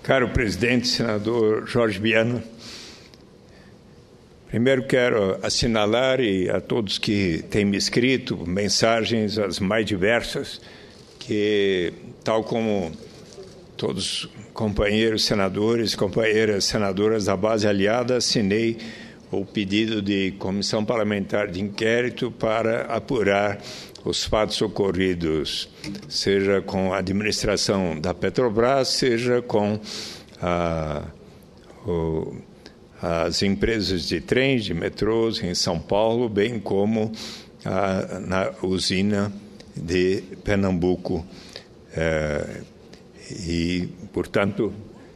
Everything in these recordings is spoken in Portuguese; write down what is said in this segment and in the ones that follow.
Caro presidente, senador Jorge Viana, primeiro quero assinalar e a todos que têm me escrito mensagens as mais diversas, que tal como todos companheiros senadores, companheiras senadoras da base aliada, assinei o pedido de comissão parlamentar de inquérito para apurar os fatos ocorridos, seja com a administração da Petrobras, seja com as empresas de trens, de metrôs em São Paulo, bem como na usina de Pernambuco. E, portanto,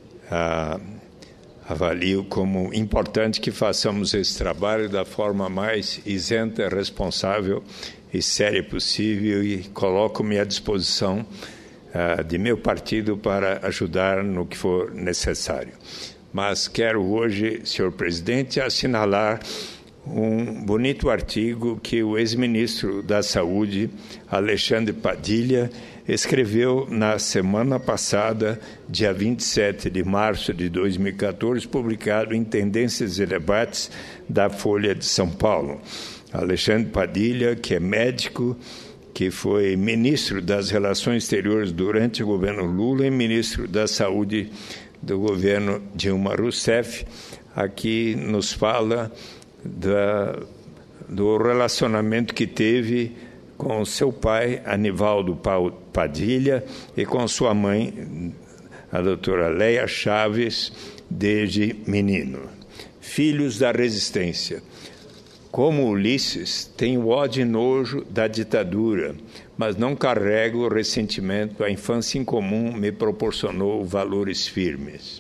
avalio como importante que façamos esse trabalho da forma mais isenta, responsável e séria possível, e coloco-me à disposição de meu partido para ajudar no que for necessário. Mas quero hoje, senhor presidente, assinalar um bonito artigo que o ex-ministro da Saúde, Alexandre Padilha, escreveu na semana passada, dia 27 de março de 2014, publicado em Tendências e Debates da Folha de São Paulo. Alexandre Padilha, que é médico, que foi ministro das Relações Exteriores durante o governo Lula e ministro da Saúde do governo Dilma Rousseff, aqui nos fala do relacionamento que teve com seu pai, Anivaldo Padilha, e com sua mãe, a doutora Leia Chaves, desde menino. Filhos da resistência. Como Ulisses, tenho ódio e nojo da ditadura, mas não carrego o ressentimento. A infância em comum me proporcionou valores firmes.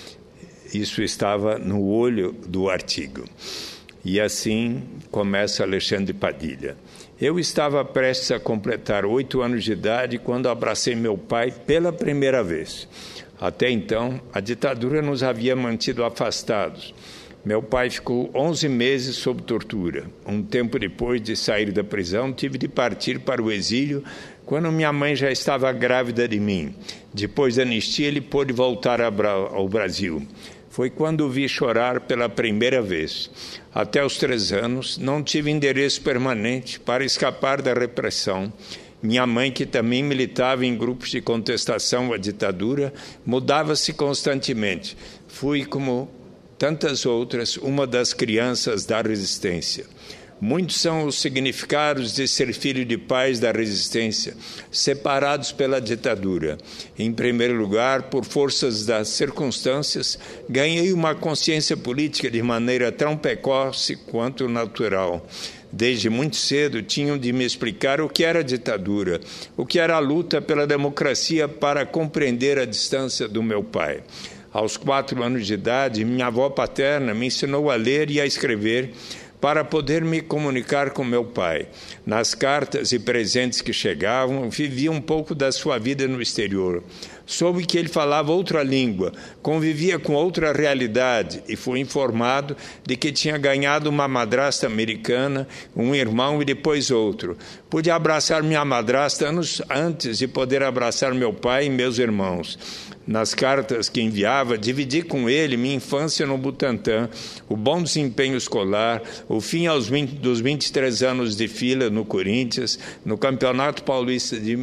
Isso estava no olho do artigo. E assim começa Alexandre Padilha. Eu estava prestes a completar 8 anos de idade quando abracei meu pai pela primeira vez. Até então, a ditadura nos havia mantido afastados. Meu pai ficou 11 meses sob tortura. Um tempo depois de sair da prisão, tive de partir para o exílio quando minha mãe já estava grávida de mim. Depois da anistia, ele pôde voltar ao Brasil. Foi quando o vi chorar pela primeira vez. Até os 3 anos, não tive endereço permanente para escapar da repressão. Minha mãe, que também militava em grupos de contestação à ditadura, mudava-se constantemente. Fui, como tantas outras, uma das crianças da resistência. Muitos são os significados de ser filho de pais da resistência, separados pela ditadura. Em primeiro lugar, por forças das circunstâncias, ganhei uma consciência política de maneira tão precoce quanto natural. Desde muito cedo tinham de me explicar o que era a ditadura, o que era a luta pela democracia, para compreender a distância do meu pai. Aos 4 anos de idade, minha avó paterna me ensinou a ler e a escrever para poder me comunicar com meu pai. Nas cartas e presentes que chegavam, vivia um pouco da sua vida no exterior. Soube que ele falava outra língua, convivia com outra realidade e fui informado de que tinha ganhado uma madrasta americana, um irmão e depois outro. Pude abraçar minha madrasta anos antes de poder abraçar meu pai e meus irmãos. Nas cartas que enviava, dividi com ele minha infância no Butantã, o bom desempenho escolar, o fim dos 23 anos de fila no Corinthians, no Campeonato Paulista de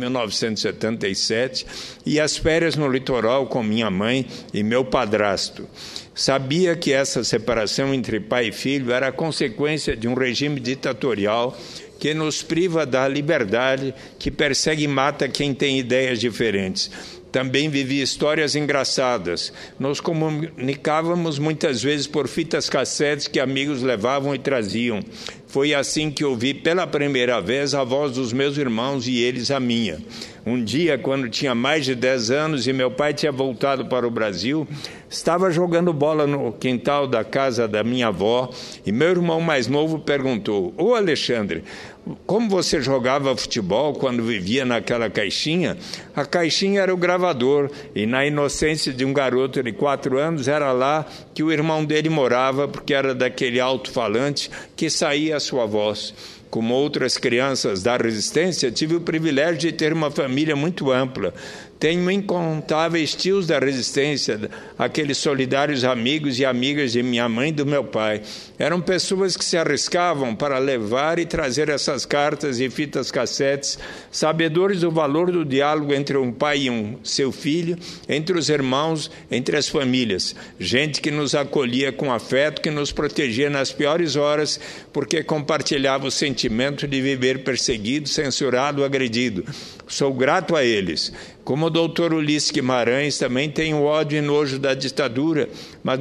1977 e as férias no litoral com minha mãe e meu padrasto. Sabia que essa separação entre pai e filho era a consequência de um regime ditatorial que nos priva da liberdade, que persegue e mata quem tem ideias diferentes. Também vivi histórias engraçadas. Nos comunicávamos muitas vezes por fitas cassetes que amigos levavam e traziam. Foi assim que ouvi pela primeira vez a voz dos meus irmãos e eles a minha. Um dia, quando tinha mais de 10 anos e meu pai tinha voltado para o Brasil, estava jogando bola no quintal da casa da minha avó e meu irmão mais novo perguntou: "Ô Alexandre, como você jogava futebol quando vivia naquela caixinha?" A caixinha era o gravador e na inocência de um garoto de 4 anos era lá que o irmão dele morava, porque era daquele alto-falante que saía a sua voz. Como outras crianças da resistência, tive o privilégio de ter uma família muito ampla. Tenho incontáveis tios da resistência, aqueles solidários amigos e amigas de minha mãe e do meu pai. Eram pessoas que se arriscavam para levar e trazer essas cartas e fitas cassetes, sabedores do valor do diálogo entre um pai e seu filho, entre os irmãos, entre as famílias. Gente que nos acolhia com afeto, que nos protegia nas piores horas, porque compartilhava o sentimento de viver perseguido, censurado, agredido. Sou grato a eles. Como o doutor Ulisses Guimarães, também tenho ódio e nojo da ditadura, mas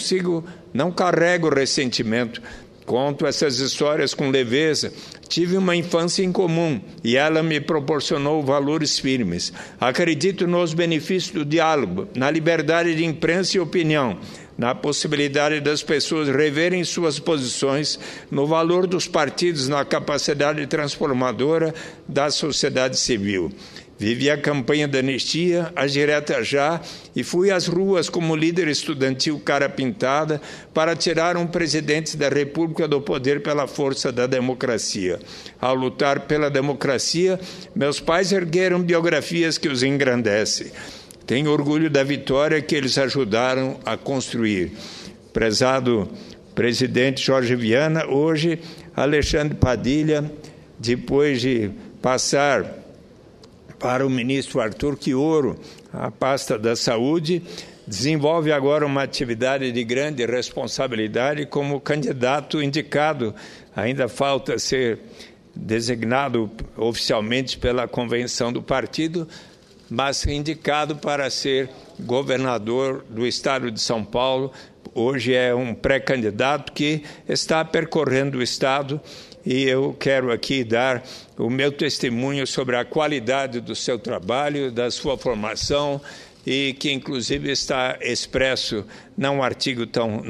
não carrego ressentimento. Conto essas histórias com leveza. Tive uma infância em comum e ela me proporcionou valores firmes. Acredito nos benefícios do diálogo, na liberdade de imprensa e opinião, na possibilidade das pessoas reverem suas posições, no valor dos partidos, na capacidade transformadora da sociedade civil. Vivi a campanha da anistia, as diretas já, e fui às ruas como líder estudantil cara pintada para tirar um presidente da República do poder pela força da democracia. Ao lutar pela democracia, meus pais ergueram biografias que os engrandecem. Tenho orgulho da vitória que eles ajudaram a construir. Prezado presidente Jorge Viana, hoje Alexandre Padilha, depois de passar para o ministro Arthur Quioro, a pasta da saúde, desenvolve agora uma atividade de grande responsabilidade como candidato indicado. Ainda falta ser designado oficialmente pela convenção do partido, mas indicado para ser governador do estado de São Paulo. Hoje é um pré-candidato que está percorrendo o estado e eu quero aqui dar o meu testemunho sobre a qualidade do seu trabalho, da sua formação, e que inclusive está expresso num artigo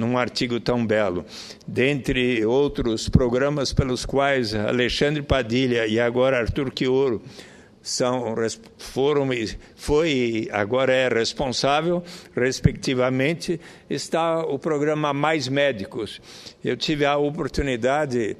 tão belo. Dentre outros programas pelos quais Alexandre Padilha e agora Arthur Quioro agora é responsável, respectivamente, está o programa Mais Médicos. Eu tive a oportunidade,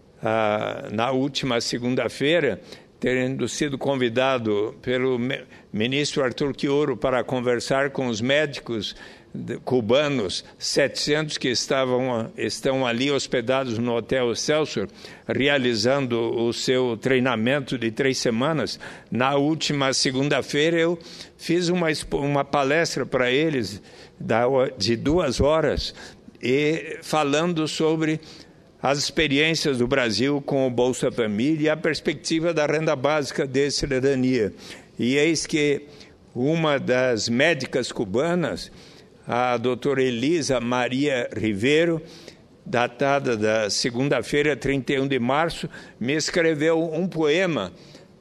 na última segunda-feira, tendo sido convidado pelo ministro Arthur Quioro para conversar com os médicos cubanos, 700 que estão ali hospedados no Hotel Excelsior, realizando o seu treinamento de 3 semanas. Na última segunda-feira eu fiz uma palestra para eles de 2 horas, e falando sobre as experiências do Brasil com o Bolsa Família e a perspectiva da renda básica de cidadania. E eis que uma das médicas cubanas, a doutora Elisa Maria Ribeiro, datada da segunda-feira, 31 de março, me escreveu um poema,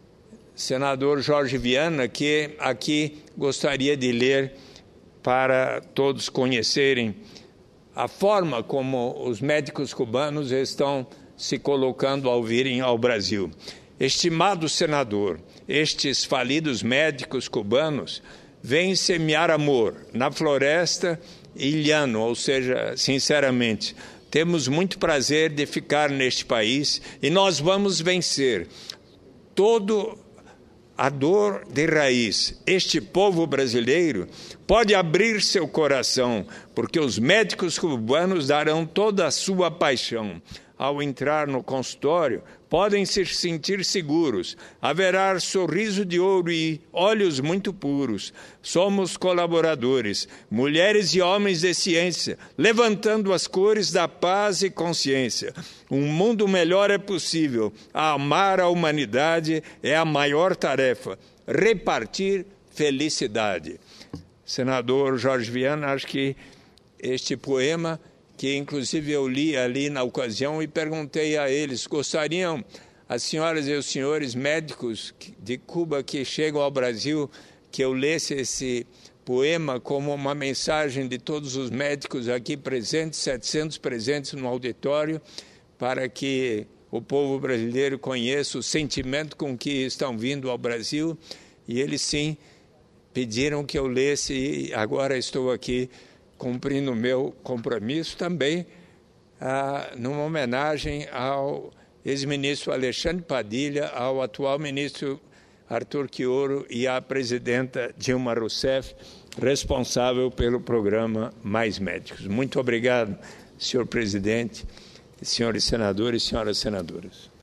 senador Jorge Viana, que aqui gostaria de ler para todos conhecerem a forma como os médicos cubanos estão se colocando ao virem ao Brasil. Estimado senador, estes falidos médicos cubanos vêm semear amor na floresta ilhano, ou seja, sinceramente, temos muito prazer de ficar neste país e nós vamos vencer todo a dor de raiz. Este povo brasileiro pode abrir seu coração, porque os médicos cubanos darão toda a sua paixão. Ao entrar no consultório, podem se sentir seguros. Haverá sorriso de ouro e olhos muito puros. Somos colaboradores, mulheres e homens de ciência, levantando as cores da paz e consciência. Um mundo melhor é possível. Amar a humanidade é a maior tarefa. Repartir felicidade. Senador Jorge Viana, acho que este poema, que inclusive eu li ali na ocasião e perguntei a eles, gostariam, as senhoras e os senhores médicos de Cuba que chegam ao Brasil, que eu lesse esse poema como uma mensagem de todos os médicos aqui presentes, 700 presentes no auditório, para que o povo brasileiro conheça o sentimento com que estão vindo ao Brasil. E eles sim pediram que eu lesse e agora estou aqui cumprindo o meu compromisso também, numa homenagem ao ex-ministro Alexandre Padilha, ao atual ministro Arthur Quioro e à presidenta Dilma Rousseff, responsável pelo programa Mais Médicos. Muito obrigado, senhor presidente, senhores senadores e senhoras senadoras.